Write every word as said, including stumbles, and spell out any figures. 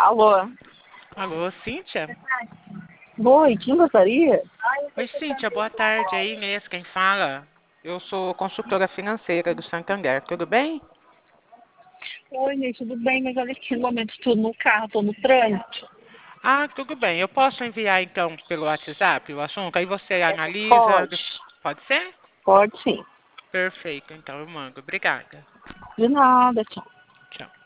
Alô? Alô, Cíntia? Oi, quem gostaria? Oi, Cíntia, boa tarde. É Inês quem fala. Eu sou consultora financeira do Santander, tudo bem? Oi, Inês, tudo bem? Mas olha aqui, no momento estou no carro, estou no trânsito. Ah, tudo bem. Eu posso enviar então pelo WhatsApp o assunto? Aí você analisa. Pode, Pode ser? pode sim. Perfeito, então eu mando. Obrigada. De nada, tchau. Tchau.